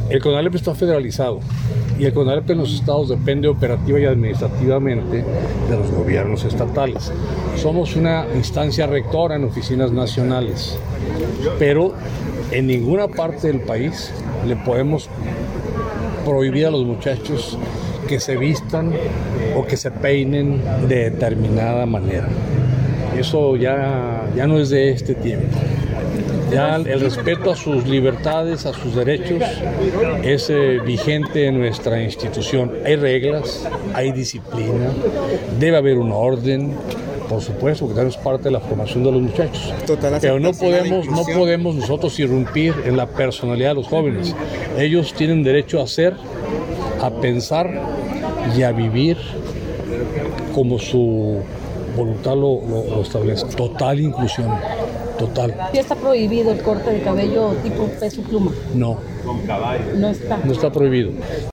El CONALEP está federalizado y el CONALEP en los estados depende operativa y administrativamente de los gobiernos estatales. Somos una instancia rectora en oficinas nacionales, pero en ninguna parte del país le podemos prohibir a los muchachos que se vistan o que se peinen de determinada manera. Eso ya no es de este tiempo. Ya el respeto a sus libertades, a sus derechos, es vigente en nuestra institución. Hay reglas, hay disciplina, debe haber un orden, por supuesto, porque también es parte de la formación de los muchachos. Pero no podemos nosotros irrumpir en la personalidad de los jóvenes. Ellos tienen derecho a ser, a pensar y a vivir como su voluntad lo establece. Total inclusión. Total. ¿Ya está prohibido el corte de cabello tipo Peso Pluma? No. No está. No está prohibido.